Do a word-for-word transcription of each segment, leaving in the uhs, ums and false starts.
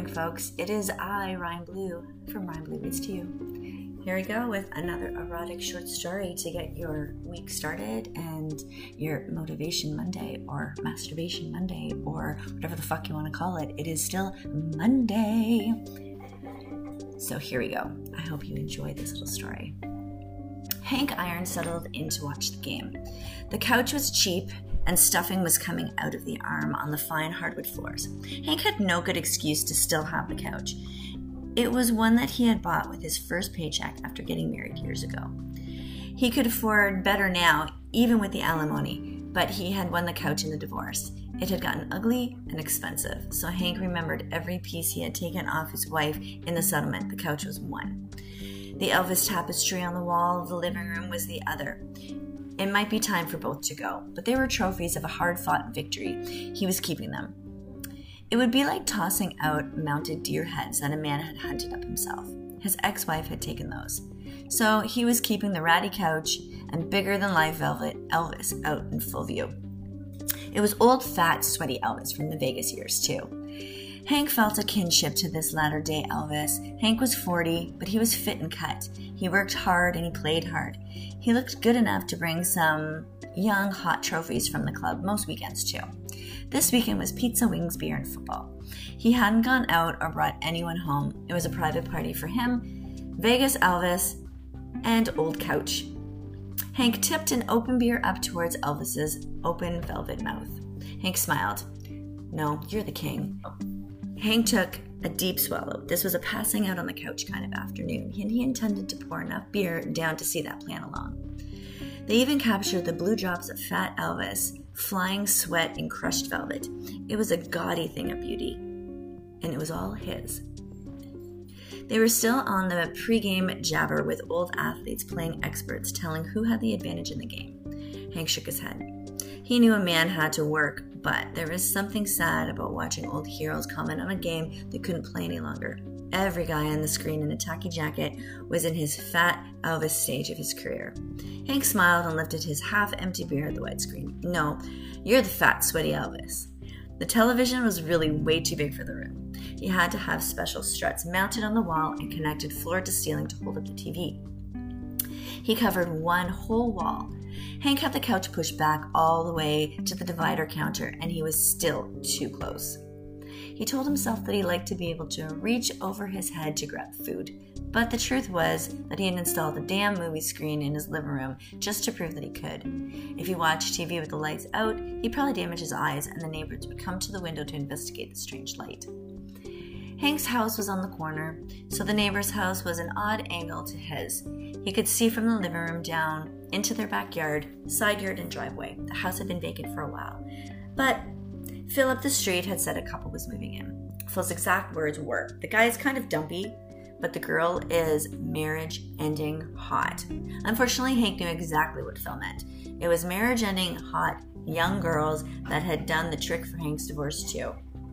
morning, folks. It is I, Ryan Blue, from Ryan Blue Reads to You. Here we go with another erotic short story to get your week started and your Motivation Monday or Masturbation Monday or whatever the fuck you want to call it. It is still Monday. So here we go. I hope you enjoy this little story. Hank Iron settled in to watch the game. The couch was cheap and stuffing was coming out of the arm on the fine hardwood floors. Hank had no good excuse to still have the couch. It was one that he had bought with his first paycheck after getting married years ago. He could afford better now, even with the alimony, but he had won the couch in the divorce. It had gotten ugly and expensive, so Hank remembered every piece he had taken off his wife in the settlement. The couch was one. The Elvis tapestry on the wall of the living room was the other. It might be time for both to go, but they were trophies of a hard-fought victory. He was keeping them. It would be like tossing out mounted deer heads that a man had hunted up himself. His ex-wife had taken those. So he was keeping the ratty couch and bigger-than-life velvet Elvis out in full view. It was old, fat, sweaty Elvis from the Vegas years, too. Hank felt a kinship to this latter-day Elvis. Hank was forty, but he was fit and cut. He worked hard and he played hard. He looked good enough to bring some young, hot trophies from the club most weekends, too. This weekend was pizza, wings, beer, and football. He hadn't gone out or brought anyone home. It was a private party for him, Vegas Elvis, and old couch. Hank tipped an open beer up towards Elvis's open velvet mouth. Hank smiled. "No, you're the king." Hank took a deep swallow. This was a passing out on the couch kind of afternoon, and he intended to pour enough beer down to see that plan along. They even captured the blue drops of fat Elvis, flying sweat and crushed velvet. It was a gaudy thing of beauty, and it was all his. They were still on the pregame jabber with old athletes playing experts, telling who had the advantage in the game. Hank shook his head. He knew a man had to work, but there was something sad about watching old heroes comment on a game that couldn't play any longer. Every guy on the screen in a tacky jacket was in his fat Elvis stage of his career. Hank smiled and lifted his half-empty beer at the widescreen. "No, you're the fat, sweaty Elvis." The television was really way too big for the room. He had to have special struts mounted on the wall and connected floor to ceiling to hold up the T V. He covered one whole wall. Hank had the couch pushed back all the way to the divider counter, and he was still too close. He told himself that he liked to be able to reach over his head to grab food, but the truth was that he had installed a damn movie screen in his living room just to prove that he could. If he watched T V with the lights out, he'd probably damage his eyes, and the neighbors would come to the window to investigate the strange light. Hank's house was on the corner, so the neighbor's house was an odd angle to his. He could see from the living room down into their backyard, side yard, and driveway. The house had been vacant for a while, but Phil up the street had said a couple was moving in. Phil's exact words were, "The guy is kind of dumpy, but the girl is marriage-ending hot." Unfortunately, Hank knew exactly what Phil meant. It was marriage-ending hot young girls that had done the trick for Hank's divorce too.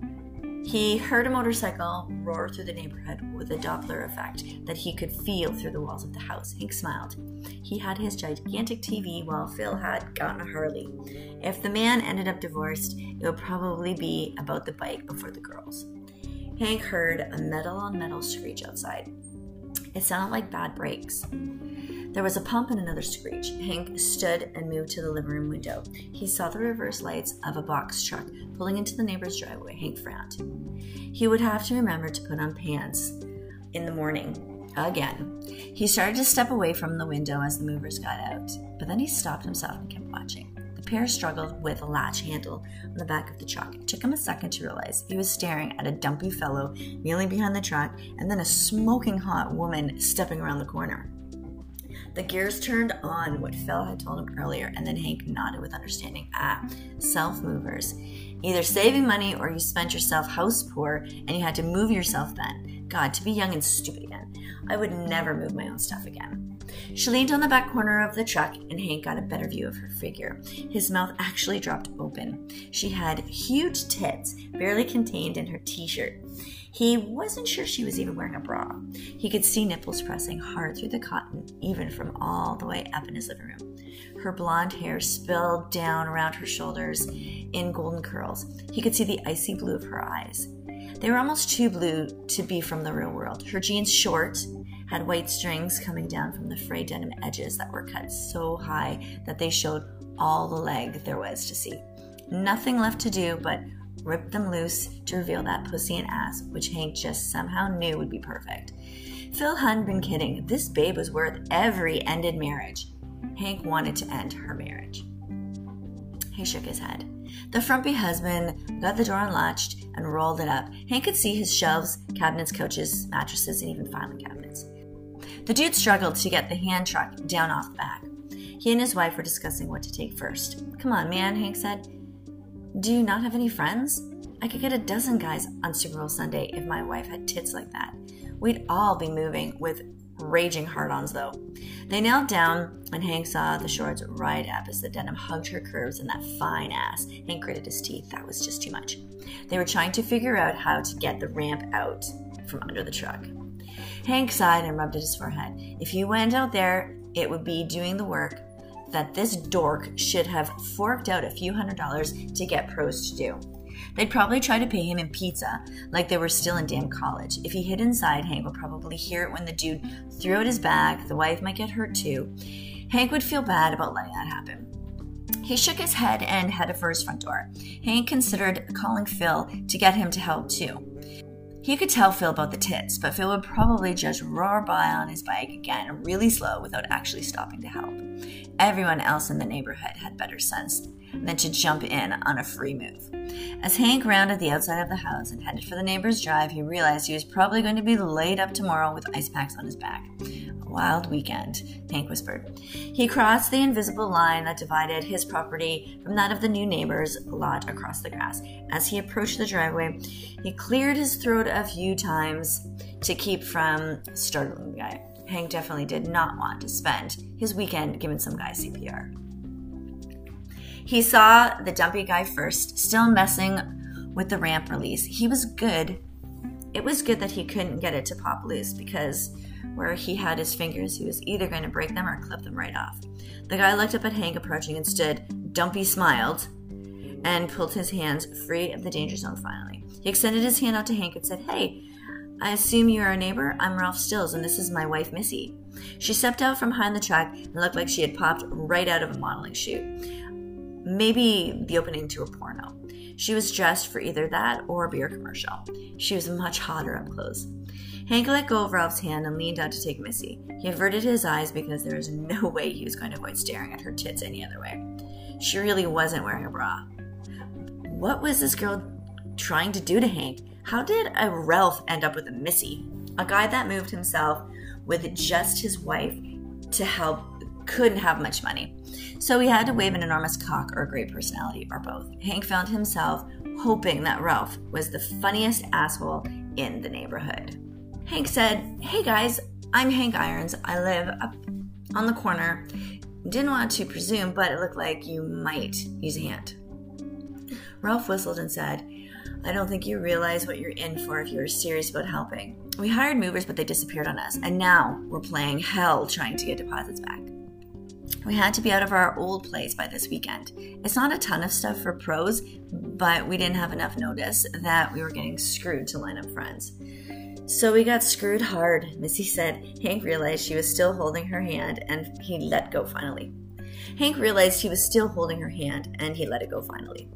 He heard a motorcycle roar through the neighborhood with a Doppler effect that he could feel through the walls of the house. Hank smiled. He had his gigantic T V while Phil had gotten a Harley. If the man ended up divorced, it would probably be about the bike before the girls. Hank heard a metal-on-metal screech outside. It sounded like bad brakes. There was a pump and another screech. Hank stood and moved to the living room window. He saw the reverse lights of a box truck pulling into the neighbor's driveway. Hank frowned. He would have to remember to put on pants in the morning again. He started to step away from the window as the movers got out, but then he stopped himself and kept watching. The pair struggled with a latch handle on the back of the truck. It took him a second to realize he was staring at a dumpy fellow kneeling behind the truck and then a smoking hot woman stepping around the corner. The gears turned on what Phil had told him earlier, and then Hank nodded with understanding. Ah, self-movers. Either saving money or you spent yourself house poor and you had to move yourself then. God, to be young and stupid again. I would never move my own stuff again. She leaned on the back corner of the truck, and Hank got a better view of her figure. His mouth actually dropped open. She had huge tits, barely contained in her t-shirt. He wasn't sure she was even wearing a bra. He could see nipples pressing hard through the cotton, even from all the way up in his living room. Her blonde hair spilled down around her shoulders in golden curls. He could see the icy blue of her eyes. They were almost too blue to be from the real world. Her jeans, short, had white strings coming down from the frayed denim edges that were cut so high that they showed all the leg there was to see. Nothing left to do but rip them loose to reveal that pussy and ass, which Hank just somehow knew would be perfect. Phil hadn't been kidding. This babe was worth every ended marriage. Hank wanted to end her marriage. He shook his head. The frumpy husband got the door unlatched and rolled it up. Hank could see his shelves, cabinets, couches, mattresses, and even filing cabinets. The dude struggled to get the hand truck down off the back. He and his wife were discussing what to take first. "Come on, man," Hank said. "Do you not have any friends? I could get a dozen guys on Super Bowl Sunday if my wife had tits like that. We'd all be moving with raging hard-ons, though." They knelt down, and Hank saw the shorts right up as the denim hugged her curves and that fine ass. Hank gritted his teeth. That was just too much. They were trying to figure out how to get the ramp out from under the truck. Hank sighed and rubbed at his forehead. If he went out there, it would be doing the work that this dork should have forked out a few hundred dollars to get pros to do. They'd probably try to pay him in pizza, like they were still in damn college. If he hid inside, Hank would probably hear it when the dude threw out his bag. The wife might get hurt too. Hank would feel bad about letting that happen. He shook his head and headed for his front door. Hank considered calling Phil to get him to help too. He could tell Phil about the tits, but Phil would probably just roar by on his bike again, really slow, without actually stopping to help. Everyone else in the neighborhood had better sense than to jump in on a free move. As Hank rounded the outside of the house and headed for the neighbor's drive, he realized he was probably going to be laid up tomorrow with ice packs on his back. A wild weekend, Hank whispered. He crossed the invisible line that divided his property from that of the new neighbor's lot across the grass. As he approached the driveway, he cleared his throat a few times to keep from startling the guy. Hank definitely did not want to spend his weekend giving some guy C P R. He saw the dumpy guy first, still messing with the ramp release. He was good. It was good that he couldn't get it to pop loose, because where he had his fingers, he was either going to break them or clip them right off. The guy looked up at Hank approaching and stood. Dumpy smiled and pulled his hands free of the danger zone finally. He extended his hand out to Hank and said, "Hey, I assume you're our neighbor? I'm Ralph Stills, and this is my wife, Missy." She stepped out from behind the truck and looked like she had popped right out of a modeling shoot. Maybe the opening to a porno. She was dressed for either that or a beer commercial. She was much hotter up close. Hank let go of Ralph's hand and leaned out to take Missy. He averted his eyes because there was no way he was going to avoid staring at her tits any other way. She really wasn't wearing a bra. What was this girl trying to do to Hank? How did a Ralph end up with a Missy? A guy that moved himself with just his wife to help couldn't have much money. So he had to wave an enormous cock or a great personality, or both. Hank found himself hoping that Ralph was the funniest asshole in the neighborhood. Hank said, "Hey guys, I'm Hank Irons. I live up on the corner. Didn't want to presume, but it looked like you might use a hand." Ralph whistled and said, "I don't think you realize what you're in for if you're serious about helping. We hired movers, but they disappeared on us, and now we're playing hell trying to get deposits back. We had to be out of our old place by this weekend. It's not a ton of stuff for pros, but we didn't have enough notice that we were getting screwed to line up friends. So we got screwed hard," Missy said. Hank realized she was still holding her hand, and he let go finally. Hank realized he was still holding her hand, and he let it go finally.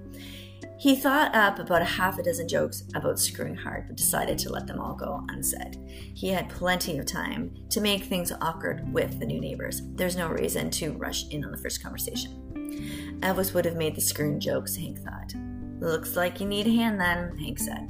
He thought up about a half a dozen jokes about screwing hard, but decided to let them all go unsaid. He had plenty of time to make things awkward with the new neighbors. There's no reason to rush in on the first conversation. Elvis would have made the screwing jokes, Hank thought. "Looks like you need a hand then," Hank said.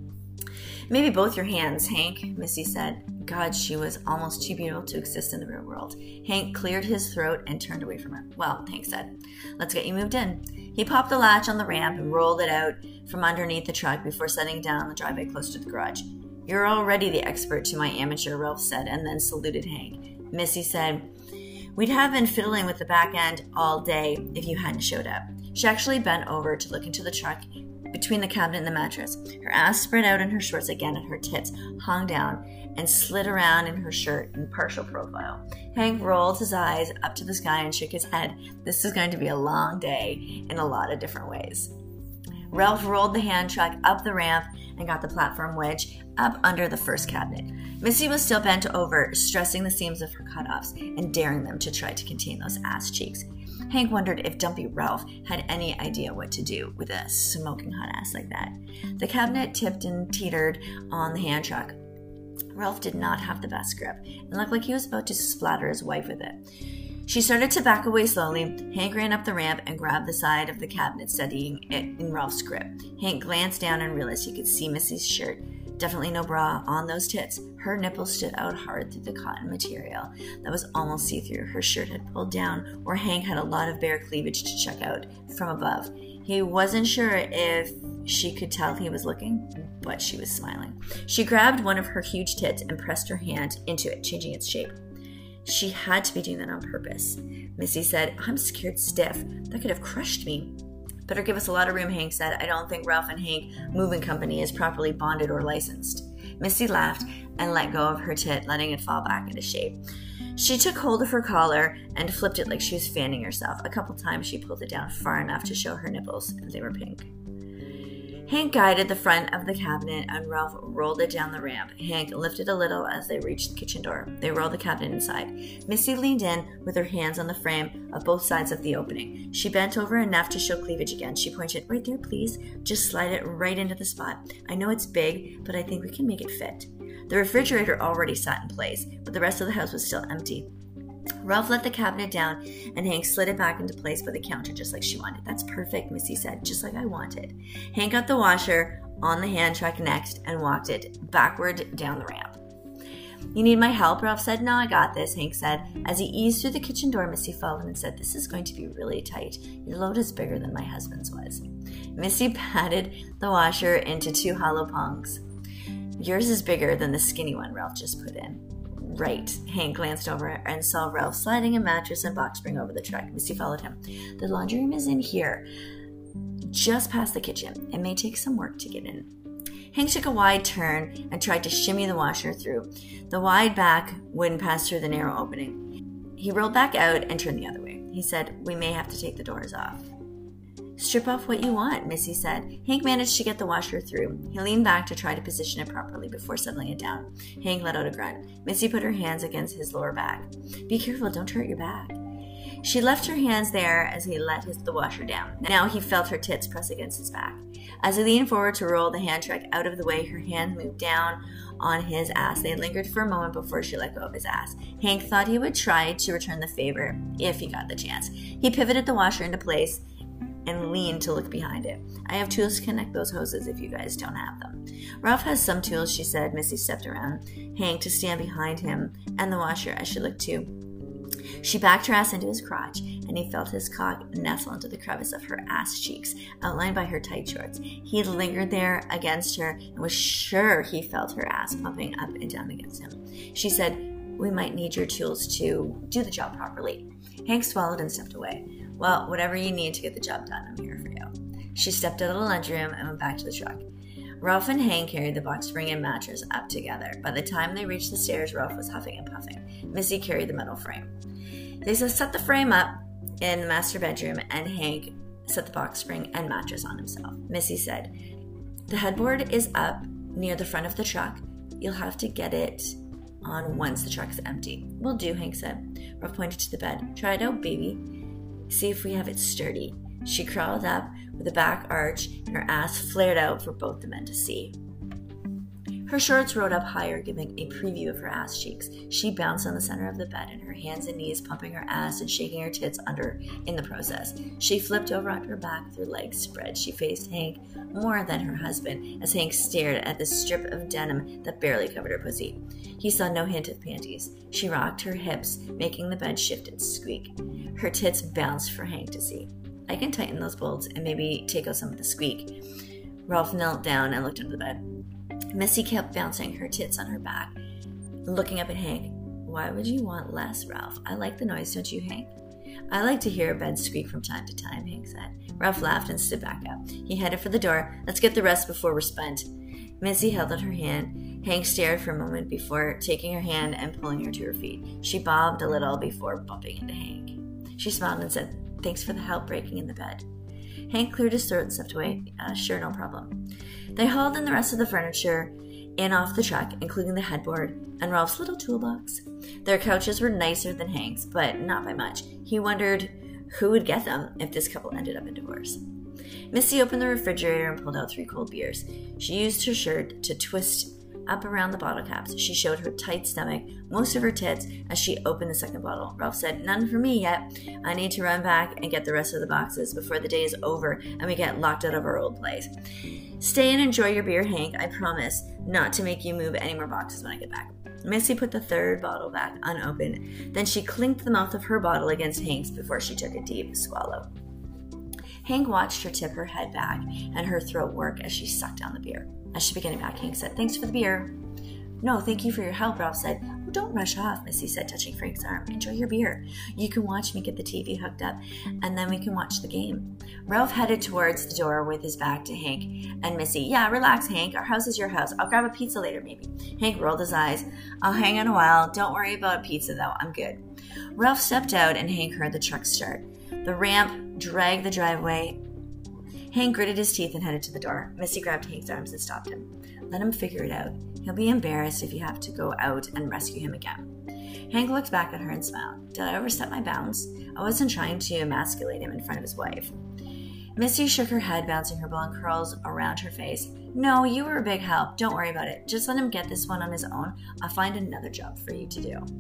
"Maybe both your hands, Hank," Missy said. God, she was almost too beautiful to exist in the real world. Hank cleared his throat and turned away from her. "Well," Hank said, "let's get you moved in." He popped the latch on the ramp and rolled it out from underneath the truck before setting down on the driveway close to the garage. "You're already the expert to my amateur," Ralph said, and then saluted Hank. Missy said, "We'd have been fiddling with the back end all day if you hadn't showed up." She actually bent over to look into the truck between the cabinet and the mattress. Her ass spread out in her shorts again, and her tits hung down and slid around in her shirt in partial profile. Hank rolled his eyes up to the sky and shook his head. This is going to be a long day in a lot of different ways. Ralph rolled the hand truck up the ramp and got the platform wedge up under the first cabinet. Missy was still bent over, stressing the seams of her cutoffs and daring them to try to contain those ass cheeks. Hank wondered if Dumpy Ralph had any idea what to do with a smoking hot ass like that. The cabinet tipped and teetered on the hand truck. Ralph did not have the best grip and looked like he was about to splatter his wife with it. She started to back away slowly. Hank ran up the ramp and grabbed the side of the cabinet, steadying it in Ralph's grip. Hank glanced down and realized he could see Missy's shirt. Definitely no bra on those tits. Her nipples stood out hard through the cotton material that was almost see-through. Her shirt had pulled down, or Hank had a lot of bare cleavage to check out from above. He wasn't sure if she could tell he was looking, but she was smiling. She grabbed one of her huge tits and pressed her hand into it, changing its shape. She had to be doing that on purpose. Missy said, "I'm scared stiff. That could have crushed me." "Better give us a lot of room," Hank said. "I don't think Ralph and Hank Moving Company is properly bonded or licensed." Missy laughed and let go of her tit, letting it fall back into shape. She took hold of her collar and flipped it like she was fanning herself. A couple times she pulled it down far enough to show her nipples, and they were pink. Hank guided the front of the cabinet, and Ralph rolled it down the ramp. Hank lifted a little as they reached the kitchen door. They rolled the cabinet inside. Missy leaned in with her hands on the frame of both sides of the opening. She bent over enough to show cleavage again. She pointed, "Right there, please. Just slide it right into the spot. I know it's big, but I think we can make it fit." The refrigerator already sat in place, but the rest of the house was still empty. Ralph let the cabinet down, and Hank slid it back into place by the counter just like she wanted. "That's perfect," Missy said, "just like I wanted." Hank got the washer on the hand truck next and walked it backward down the ramp. "You need my help?" Ralph said. "No, I got this," Hank said. As he eased through the kitchen door, Missy followed and said, "This is going to be really tight. Your load is bigger than my husband's was." Missy patted the washer into two hollow pungs. "Yours is bigger than the skinny one Ralph just put in." "Right." Hank glanced over and saw Ralph sliding a mattress and box spring over the truck. Missy followed him. "The laundry room is in here, just past the kitchen. It may take some work to get in." Hank took a wide turn and tried to shimmy the washer through. The wide back wouldn't pass through the narrow opening. He rolled back out and turned the other way. He said, "We may have to take the doors off." "Strip off what you want," Missy said. Hank managed to get the washer through. He leaned back to try to position it properly before settling it down. Hank let out a grunt. Missy put her hands against his lower back. "Be careful, don't hurt your back." She left her hands there as he let his, the washer down. Now he felt her tits press against his back. As he leaned forward to roll the hand truck out of the way, her hand moved down on his ass. They lingered for a moment before she let go of his ass. Hank thought he would try to return the favor if he got the chance. He pivoted the washer into place and leaned to look behind it. "I have tools to connect those hoses if you guys don't have them." "Ralph has some tools," she said. Missy stepped around Hank to stand behind him and the washer as she looked too. She backed her ass into his crotch, and he felt his cock nestle into the crevice of her ass cheeks, outlined by her tight shorts. He lingered there against her and was sure he felt her ass pumping up and down against him. She said, "We might need your tools to do the job properly." Hank swallowed and stepped away. "Well, whatever you need to get the job done, I'm here for you." She stepped out of the lunchroom and went back to the truck. Ralph and Hank carried the box spring and mattress up together. By the time they reached the stairs, Ralph was huffing and puffing. Missy carried the metal frame. They set the frame up in the master bedroom, and Hank set the box spring and mattress on himself. Missy said, "The headboard is up near the front of the truck. You'll have to get it on once the truck's empty." "Will do," Hank said. Ralph pointed to the bed. "Try it out, baby. See if we have it sturdy." She crawled up with a back arch, and her ass flared out for both the men to see. Her shorts rode up higher, giving a preview of her ass cheeks. She bounced on the center of the bed, and her hands and knees pumping her ass and shaking her tits under in the process. She flipped over on her back with her legs spread. She faced Hank more than her husband as Hank stared at the strip of denim that barely covered her pussy. He saw no hint of panties. She rocked her hips, making the bed shift and squeak. Her tits bounced for Hank to see. "I can tighten those bolts and maybe take out some of the squeak." Ralph knelt down and looked under the bed. Missy kept bouncing her tits on her back, looking up at Hank. "Why would you want less, Ralph? I like the noise, don't you, Hank?" "I like to hear a bed squeak from time to time," Hank said. Ralph laughed and stood back up. He headed for the door. "Let's get the rest before we're spent." Missy held out her hand. Hank stared for a moment before taking her hand and pulling her to her feet. She bobbed a little before bumping into Hank. She smiled and said, "Thanks for the help breaking in the bed." Hank cleared his throat and stepped away. Uh, sure, no problem. They hauled in the rest of the furniture in off the truck, including the headboard and Ralph's little toolbox. Their couches were nicer than Hank's, but not by much. He wondered who would get them if this couple ended up in divorce. Missy opened the refrigerator and pulled out three cold beers. She used her shirt to twist up around the bottle caps. She showed her tight stomach, most of her tits, as she opened the second bottle. Ralph said, "None for me yet. I need to run back and get the rest of the boxes before the day is over and we get locked out of our old place. Stay and enjoy your beer, Hank. I promise not to make you move any more boxes when I get back." Missy put the third bottle back unopened. Then she clinked the mouth of her bottle against Hank's before she took a deep swallow. Hank watched her tip her head back and her throat work as she sucked down the beer. As she began back, Hank said, "Thanks for the beer." "No, thank you for your help," Ralph said. "Oh, don't rush off," Missy said, touching Frank's arm. "Enjoy your beer. You can watch me get the T V hooked up, and then we can watch the game." Ralph headed towards the door with his back to Hank and Missy. "Yeah, relax, Hank. Our house is your house. I'll grab a pizza later, maybe." Hank rolled his eyes. "I'll hang on a while. Don't worry about pizza, though. I'm good." Ralph stepped out, and Hank heard the truck start. The ramp dragged the driveway. Hank gritted his teeth and headed to the door. Missy grabbed Hank's arms and stopped him. "Let him figure it out. He'll be embarrassed if you have to go out and rescue him again." Hank looked back at her and smiled. "Did I overstep my bounds? I wasn't trying to emasculate him in front of his wife." Missy shook her head, bouncing her blonde curls around her face. "No, you were a big help. Don't worry about it. Just let him get this one on his own. I'll find another job for you to do."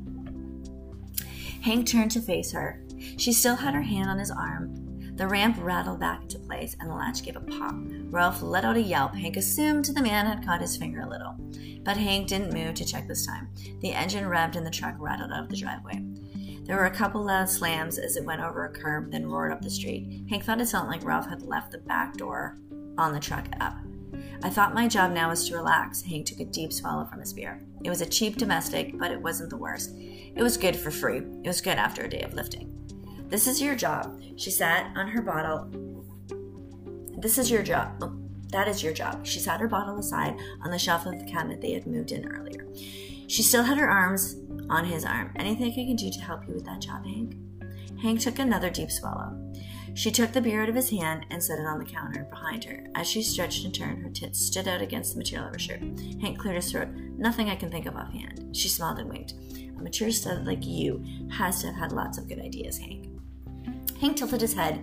Hank turned to face her. She still had her hand on his arm. The ramp rattled back into place, and the latch gave a pop. Ralph let out a yelp. Hank assumed the man had caught his finger a little. But Hank didn't move to check this time. The engine revved and the truck rattled out of the driveway. There were a couple loud slams as it went over a curb, then roared up the street. Hank thought it sounded like Ralph had left the back door on the truck up. "I thought my job now was to relax." Hank took a deep swallow from his beer. It was a cheap domestic, but it wasn't the worst. It was good for free. It was good after a day of lifting. "This is your job." She sat on her bottle. This is your job. Oh, that is your job. She sat her bottle aside on the shelf of the cabinet they had moved in earlier. She still had her arms on his arm. "Anything I can do to help you with that job, Hank?" Hank took another deep swallow. She took the beer out of his hand and set it on the counter behind her. As she stretched and turned, her tits stood out against the material of her shirt. Hank cleared his throat. "Nothing I can think of offhand." She smiled and winked. "A mature stud like you has to have had lots of good ideas, Hank." Hank tilted his head.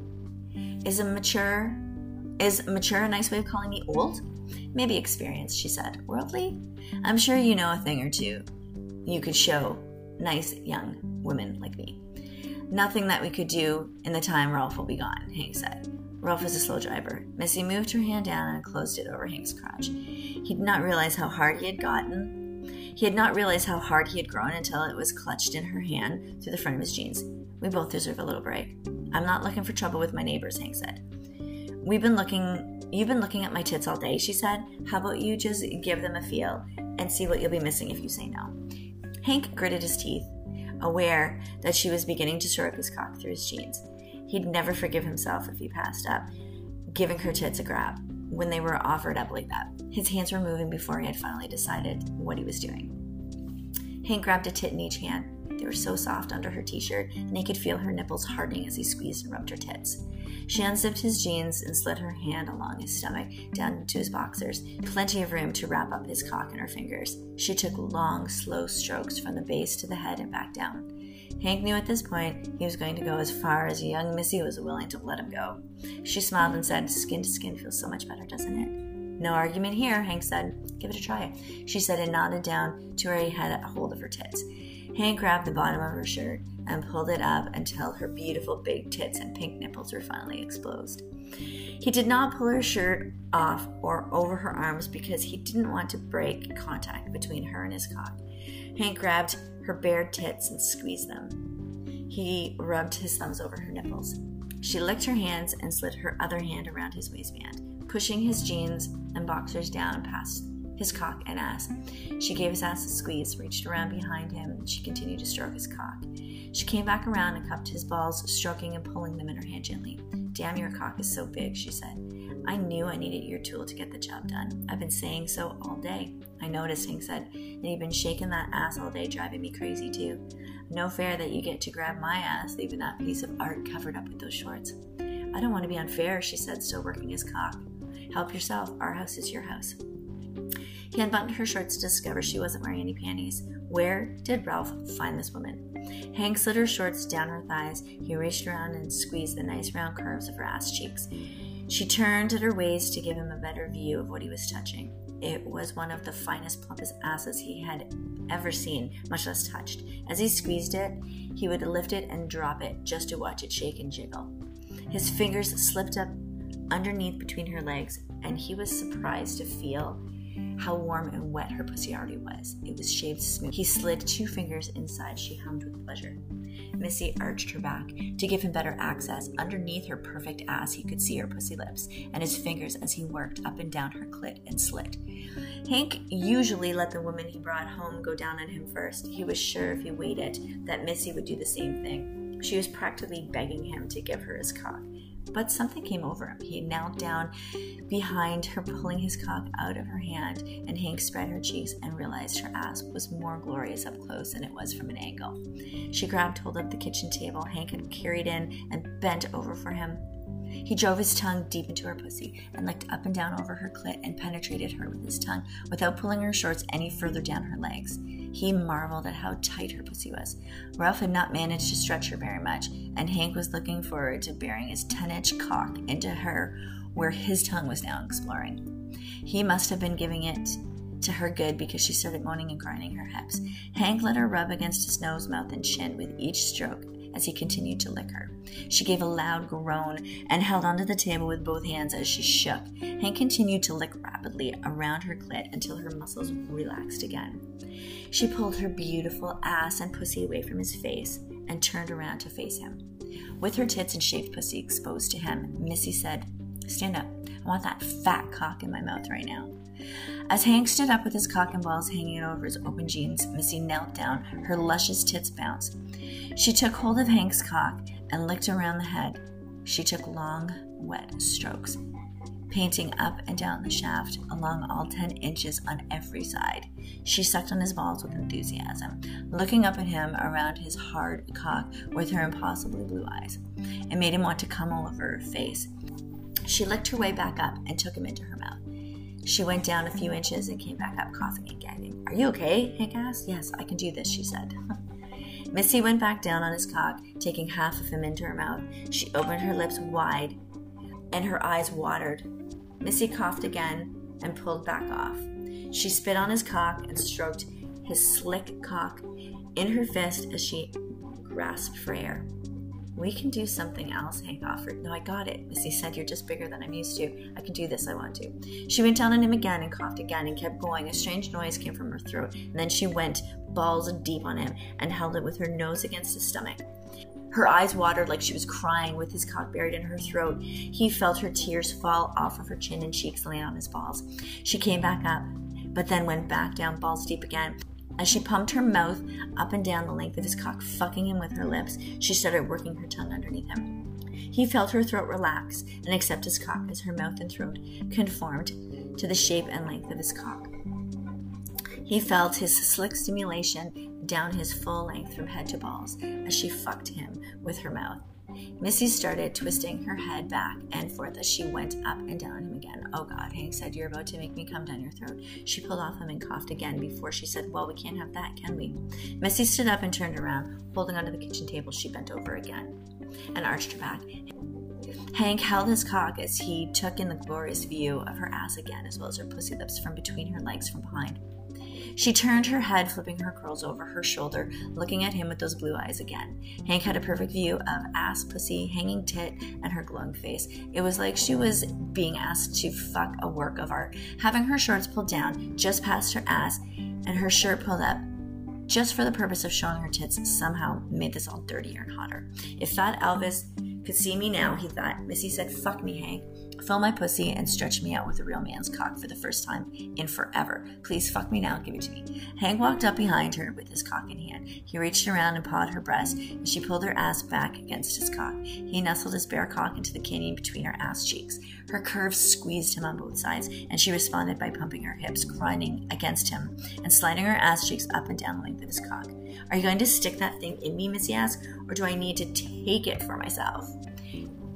Is a mature, is mature a nice way of calling me old?" "Maybe experienced," she said. "Worldly? I'm sure you know a thing or two you could show nice young women like me." "Nothing that we could do in the time Ralph will be gone," Hank said. Ralph was a slow driver. Missy moved her hand down and closed it over Hank's crotch. He did not realize how hard he had gotten. He had not realized how hard he had grown until it was clutched in her hand through the front of his jeans. "We both deserve a little break." "I'm not looking for trouble with my neighbors," Hank said. We've been looking, you've been looking at my tits all day," she said. "How about you just give them a feel and see what you'll be missing if you say no?" Hank gritted his teeth, aware that she was beginning to stroke his cock through his jeans. He'd never forgive himself if he passed up giving her tits a grab when they were offered up like that. His hands were moving before he had finally decided what he was doing. Hank grabbed a tit in each hand. They were so soft under her t-shirt, and he could feel her nipples hardening as he squeezed and rubbed her tits. She unzipped his jeans and slid her hand along his stomach down into his boxers, plenty of room to wrap up his cock in her fingers. She took long, slow strokes from the base to the head and back down. Hank knew at this point he was going to go as far as young Missy was willing to let him go. She smiled and said, "Skin to skin feels so much better, doesn't it?" "No argument here," Hank said. "Give it a try," she said, and nodded down to where he had a hold of her tits. Hank grabbed the bottom of her shirt and pulled it up until her beautiful big tits and pink nipples were finally exposed. He did not pull her shirt off or over her arms because he didn't want to break contact between her and his cock. Hank grabbed her bared tits and squeezed them. He rubbed his thumbs over her nipples. She licked her hands and slid her other hand around his waistband, pushing his jeans and boxers down past his cock and ass. She gave his ass a squeeze, reached around behind him, and she continued to stroke his cock. She came back around and cupped his balls, stroking and pulling them in her hand gently. "Damn, your cock is so big," she said. "I knew I needed your tool to get the job done. I've been saying so all day." "I noticed," Hank said, "and you've been shaking that ass all day, driving me crazy too. No fair that you get to grab my ass, leaving that piece of art covered up with those shorts." I don't want to be unfair, she said, still working his cock. Help yourself. Our house is your house. He unbuttoned her shorts to discover she wasn't wearing any panties. Where did Ralph find this woman? Hank slid her shorts down her thighs. He reached around and squeezed the nice round curves of her ass cheeks. She turned at her waist to give him a better view of what he was touching. It was one of the finest, plumpest asses he had ever seen, much less touched. As he squeezed it, he would lift it and drop it just to watch it shake and jiggle. His fingers slipped up underneath between her legs, and he was surprised to feel how warm and wet her pussy already was. It was shaved smooth. He slid two fingers inside. She hummed with pleasure. Missy arched her back to give him better access. Underneath her perfect ass, he could see her pussy lips and his fingers as he worked up and down her clit and slit. Hank usually let the woman he brought home go down on him first. He was sure if he waited that Missy would do the same thing. She was practically begging him to give her his cock. But something came over him. He knelt down behind her, pulling his cock out of her hand, and Hank spread her cheeks and realized her ass was more glorious up close than it was from an angle. She grabbed hold of the kitchen table Hank had carried in and bent over for him. He drove his tongue deep into her pussy and licked up and down over her clit and penetrated her with his tongue without pulling her shorts any further down her legs. He marveled at how tight her pussy was. Ralph had not managed to stretch her very much, and Hank was looking forward to burying his ten-inch cock into her where his tongue was now exploring. He must have been giving it to her good because she started moaning and grinding her hips. Hank let her rub against his nose, mouth, and chin with each stroke as he continued to lick her. She gave a loud groan and held onto the table with both hands as she shook. Hank continued to lick rapidly around her clit until her muscles relaxed again. She pulled her beautiful ass and pussy away from his face and turned around to face him. With her tits and shaved pussy exposed to him, Missy said, "Stand up. I want that fat cock in my mouth right now." As Hank stood up with his cock and balls hanging over his open jeans, Missy knelt down, her luscious tits bounced. She took hold of Hank's cock and licked around the head. She took long, wet strokes, painting up and down the shaft along all ten inches on every side. She sucked on his balls with enthusiasm, looking up at him around his hard cock with her impossibly blue eyes. It made him want to come all over her face. She licked her way back up and took him into her mouth. She went down a few inches and came back up, coughing and gagging. "Are you okay?" Hank asked. "Yes, I can do this," she said. Missy went back down on his cock, taking half of him into her mouth. She opened her lips wide, and her eyes watered. Missy coughed again and pulled back off. She spit on his cock and stroked his slick cock in her fist as she grasped for air. "We can do something else," Hank offered. "No, I got it," Missy said. "You're just bigger than I'm used to. I can do this. I want to." She went down on him again and coughed again and kept going. A strange noise came from her throat, and then she went balls deep on him and held it with her nose against his stomach. Her eyes watered like she was crying with his cock buried in her throat. He felt her tears fall off of her chin and cheeks laying on his balls. She came back up, but then went back down balls deep again. As she pumped her mouth up and down the length of his cock, fucking him with her lips, she started working her tongue underneath him. He felt her throat relax and accept his cock as her mouth and throat conformed to the shape and length of his cock. He felt his slick stimulation down his full length from head to balls as she fucked him with her mouth. Missy started twisting her head back and forth as she went up and down him again. "Oh God," Hank said, "you're about to make me come down your throat." She pulled off him and coughed again before she said, "Well, we can't have that, can we?" Missy stood up and turned around. Holding onto the kitchen table, she bent over again and arched her back. Hank held his cock as he took in the glorious view of her ass again, as well as her pussy lips from between her legs from behind. She turned her head, flipping her curls over her shoulder, looking at him with those blue eyes again. Hank had a perfect view of ass, pussy, hanging tit, and her glowing face. It was like she was being asked to fuck a work of art. Having her shorts pulled down just past her ass and her shirt pulled up just for the purpose of showing her tits somehow made this all dirtier and hotter. If Fat Elvis could see me now, he thought. Missy said, "Fuck me, Hank. Fill my pussy and stretch me out with a real man's cock for the first time in forever. Please fuck me now, give it to me." Hank walked up behind her with his cock in hand. He reached around and pawed her breast as she pulled her ass back against his cock. He nestled his bare cock into the canyon between her ass cheeks. Her curves squeezed him on both sides, and she responded by pumping her hips, grinding against him, and sliding her ass cheeks up and down the length of his cock. "Are you going to stick that thing in me?" Missy asked, "or do I need to take it for myself?"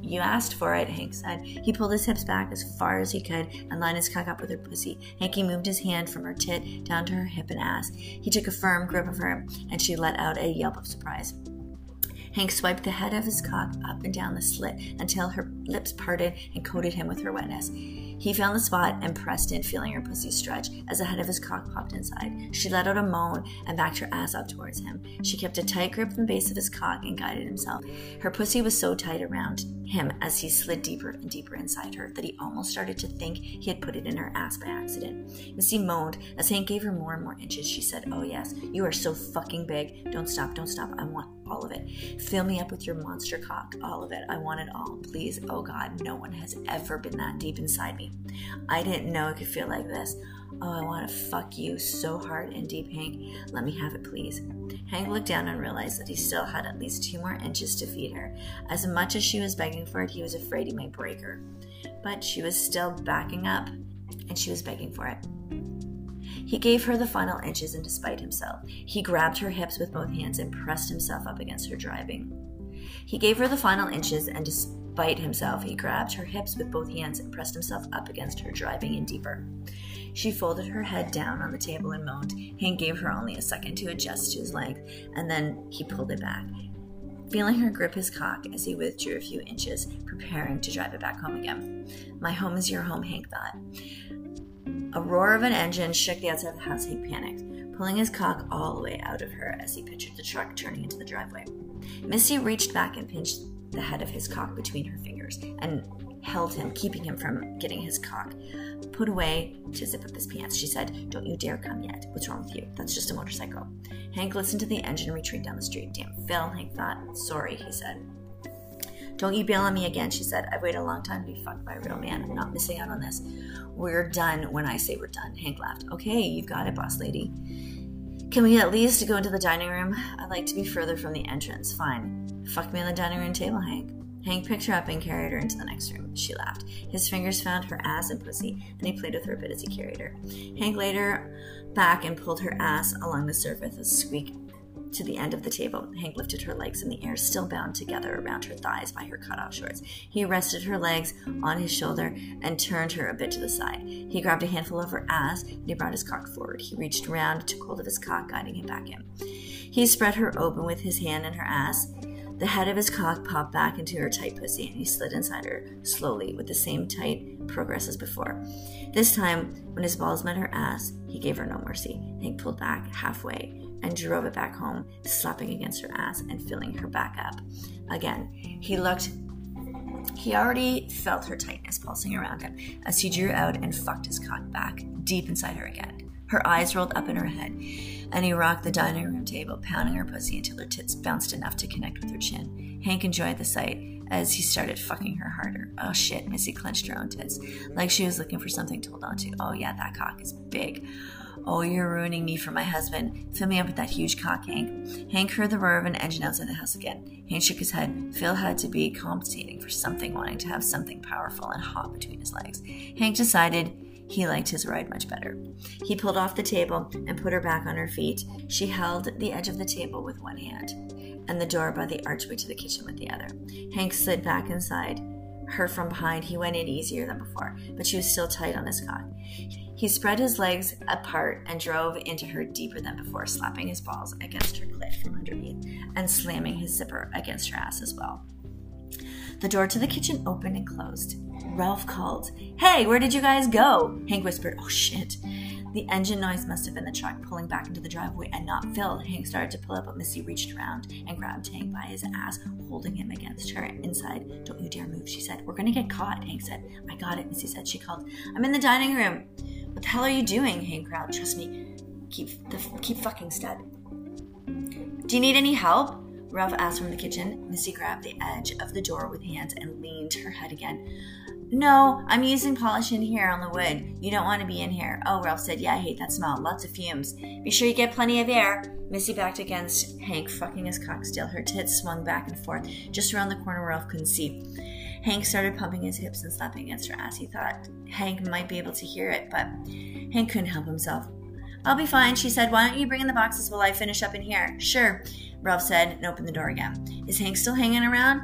You asked for it, Hank said. He pulled his hips back as far as he could and lined his cock up with her pussy. Hanky moved his hand from her tit down to her hip and ass. He took a firm grip of her, and she let out a yelp of surprise. Hank swiped the head of his cock up and down the slit until her lips parted and coated him with her wetness. He found the spot and pressed in, feeling her pussy stretch as the head of his cock popped inside. She let out a moan and backed her ass up towards him. She kept a tight grip on the base of his cock and guided himself. Her pussy was so tight around him as he slid deeper and deeper inside her that he almost started to think he had put it in her ass by accident. Missy moaned as Hank gave her more and more inches. She said, "Oh yes, you are so fucking big. Don't stop, don't stop. I want all of it. Fill me up with your monster cock. All of it. I want it all. Please. Oh God, no one has ever been that deep inside me. I didn't know it could feel like this. Oh, I want to fuck you so hard and deep, Hank. Let me have it, please." Hank looked down and realized that he still had at least two more inches to feed her. As much as she was begging for it, he was afraid he might break her. But she was still backing up, and she was begging for it. He gave her the final inches, and despite himself, he grabbed her hips with both hands and pressed himself up against her, driving. He gave her the final inches, and despite himself, he grabbed her hips with both hands and pressed himself up against her, driving in deeper. She folded her head down on the table and moaned. Hank gave her only a second to adjust to his length, and then he pulled it back, feeling her grip his cock as he withdrew a few inches, preparing to drive it back home again. My home is your home, Hank thought. A roar of an engine shook the outside of the house. Hank panicked, pulling his cock all the way out of her as he pictured the truck turning into the driveway. Missy reached back and pinched the head of his cock between her fingers and held him, keeping him from getting his cock put away to zip up his pants. She said, "Don't you dare come yet. What's wrong with you? That's just a motorcycle." Hank listened to the engine and retreated down the street. Damn, Phil, Hank thought. Sorry, he said. "Don't you bail on me again," she said. "I've waited a long time to be fucked by a real man. I'm not missing out on this. We're done when I say we're done." Hank laughed. "Okay, you've got it, boss lady. Can we at least go into the dining room? I'd like to be further from the entrance." "Fine. Fuck me on the dining room table, Hank." Hank picked her up and carried her into the next room. She laughed. His fingers found her ass and pussy, and he played with her a bit as he carried her. Hank laid her back and pulled her ass along the surface with a squeak to the end of the table. Hank lifted her legs in the air, still bound together around her thighs by her cut-off shorts. He rested her legs on his shoulder and turned her a bit to the side. He grabbed a handful of her ass, and he brought his cock forward. He reached around, took hold of his cock, guiding him back in. He spread her open with his hand in her ass. The head of his cock popped back into her tight pussy, and he slid inside her slowly with the same tight progress as before. This time, when his balls met her ass, he gave her no mercy. Hank pulled back halfway and drove it back home, slapping against her ass and filling her back up. Again, he looked... He already felt her tightness pulsing around him as he drew out and fucked his cock back deep inside her again. Her eyes rolled up in her head, and he rocked the dining room table, pounding her pussy until her tits bounced enough to connect with her chin. Hank enjoyed the sight as he started fucking her harder. Oh shit, Missy clenched her own tits, like she was looking for something to hold on to. Oh yeah, that cock is big. Oh, you're ruining me for my husband. Fill me up with that huge cock, Hank. Hank heard the roar of an engine outside the house again. Hank shook his head. Phil had to be compensating for something, wanting to have something powerful and hot between his legs. Hank decided he liked his ride much better. He pulled off the table and put her back on her feet. She held the edge of the table with one hand and the door by the archway to the kitchen with the other. Hank slid back inside her from behind. He went in easier than before, but she was still tight on his cock. He spread his legs apart and drove into her deeper than before, slapping his balls against her clit from underneath and slamming his zipper against her ass as well. The door to the kitchen opened and closed. Ralph called, "Hey, where did you guys go?" Hank whispered, "Oh shit." The engine noise must have been the truck pulling back into the driveway and not Phil. Hank started to pull up, but Missy reached around and grabbed Hank by his ass, holding him against her inside. "Don't you dare move," she said. "We're gonna get caught," Hank said. "I got it," Missy said. She called, "I'm in the dining room." "What the hell are you doing?" Hank growled. "Trust me. Keep the keep fucking stud." "Do you need any help?" Ralph asked from the kitchen. Missy grabbed the edge of the door with hands and leaned her head again. "No, I'm using polish in here on the wood. You don't want to be in here." "Oh," Ralph said. "Yeah, I hate that smell. Lots of fumes. Be sure you get plenty of air." Missy backed against Hank, fucking his cock still. Her tits swung back and forth, just around the corner where Ralph couldn't see. Hank started pumping his hips and slapping against her ass. He thought Hank might be able to hear it, but Hank couldn't help himself. "I'll be fine," she said. "Why don't you bring in the boxes while I finish up in here?" "Sure," Ralph said and opened the door again. "Is Hank still hanging around?"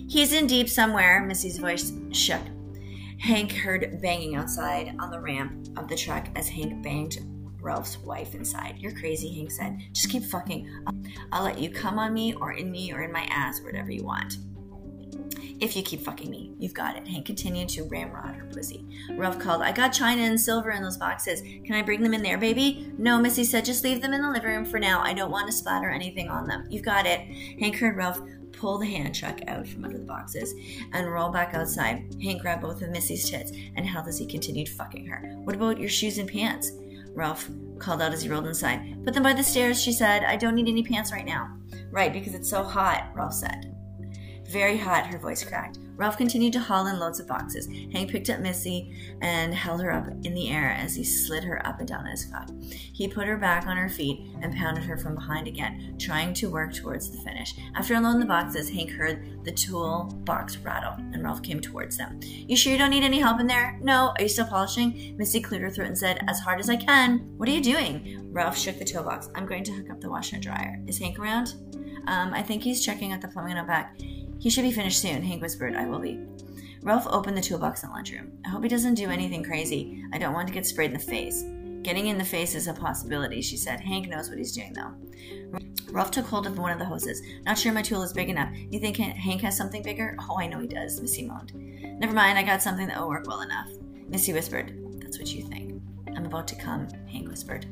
He's in deep somewhere, Missy's voice shook. Hank heard banging outside on the ramp of the truck as Hank banged Ralph's wife inside. You're crazy, Hank said. Just keep fucking. I'll let you come on me or in me or in my ass, whatever you want. If you keep fucking me, you've got it. Hank continued to ramrod her pussy. Ralph called, I got china and silver in those boxes. Can I bring them in there, baby? No, Missy said, just leave them in the living room for now. I don't want to splatter anything on them. You've got it. Hank heard Ralph pull the hand truck out from under the boxes and roll back outside. Hank grabbed both of Missy's tits and held as he continued fucking her. What about your shoes and pants? Ralph called out as he rolled inside. Put them by the stairs, she said. I don't need any pants right now. Right, because it's so hot, Ralph said. Very hot, her voice cracked. Ralph continued to haul in loads of boxes. Hank picked up Missy and held her up in the air as he slid her up and down his cock. He put her back on her feet and pounded her from behind again, trying to work towards the finish. After unloading the boxes, Hank heard the tool box rattle, and Ralph came towards them. You sure you don't need any help in there? No. Are you still polishing? Missy cleared her throat and said, as hard as I can. What are you doing? Ralph shook the toolbox. I'm going to hook up the washer and dryer. Is Hank around? Um, I think he's checking out the plumbing out back. He should be finished soon, Hank whispered. I will be. Ralph opened the toolbox in the lunchroom. I hope he doesn't do anything crazy. I don't want to get sprayed in the face. Getting in the face is a possibility, she said. Hank knows what he's doing, though. Ralph took hold of one of the hoses. Not sure my tool is big enough. You think Hank has something bigger? Oh, I know he does, Missy moaned. Never mind, I got something that will work well enough. Missy whispered. That's what you think. I'm about to come, Hank whispered.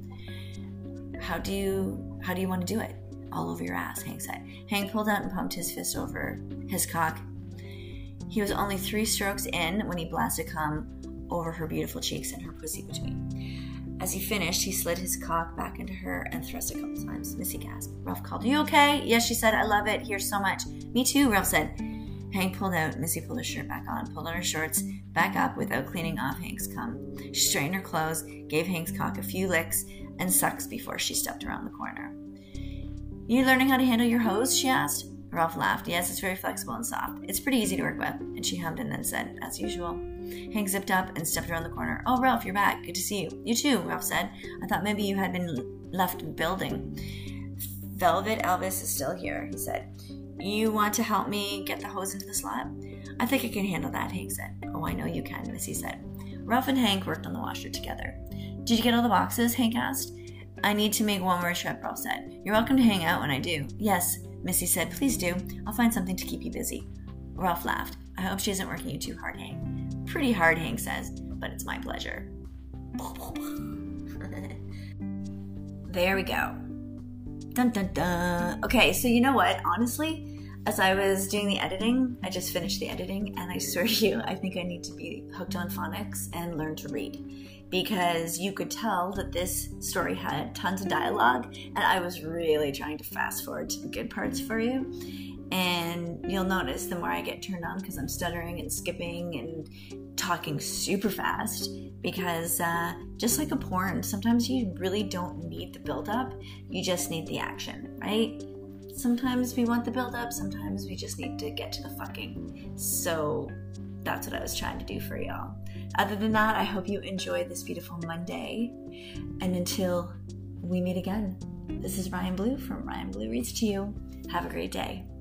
How do you, how do you want to do it? All over your ass, Hank said. Hank pulled out and pumped his fist over his cock. He was only three strokes in when he blasted cum over her beautiful cheeks and her pussy between. As he finished, he slid his cock back into her and thrust a couple times. Missy gasped. Ralph called, Are you okay? Yes, she said. I love it. Here's so much. Me too, Ralph said. Hank pulled out. Missy pulled her shirt back on, pulled on her shorts back up without cleaning off Hank's cum. She straightened her clothes, gave Hank's cock a few licks and sucks before she stepped around the corner. You learning how to handle your hose? She asked. Ralph laughed. Yes, it's very flexible and soft. It's pretty easy to work with. And she hummed and then said, as usual. Hank zipped up and stepped around the corner. Oh, Ralph, you're back. Good to see you. You too, Ralph said. I thought maybe you had been left building. Velvet Elvis is still here, he said. You want to help me get the hose into the slot? I think I can handle that, Hank said. Oh, I know you can, Missy said. Ralph and Hank worked on the washer together. Did you get all the boxes? Hank asked. I need to make one more trip, Ralph said. You're welcome to hang out when I do. Yes, Missy said. Please do. I'll find something to keep you busy. Ralph laughed. I hope she isn't working you too hard, Hank. Pretty hard, Hank says, but it's my pleasure. There we go. Dun dun dun. Okay, so you know what? Honestly, as I was doing the editing, I just finished the editing, and I swear to you, I think I need to be hooked on phonics and learn to read. Because you could tell that this story had tons of dialogue, and I was really trying to fast forward to the good parts for you. And you'll notice the more I get turned on, because I'm stuttering and skipping and talking super fast, because uh, just like a porn, sometimes you really don't need the build-up, you just need the action, right? Sometimes we want the build-up, sometimes we just need to get to the fucking. So that's what I was trying to do for y'all. Other than that, I hope you enjoyed this beautiful Monday. And until we meet again, this is Ryan Blue from Ryan Blue Reads to You. Have a great day.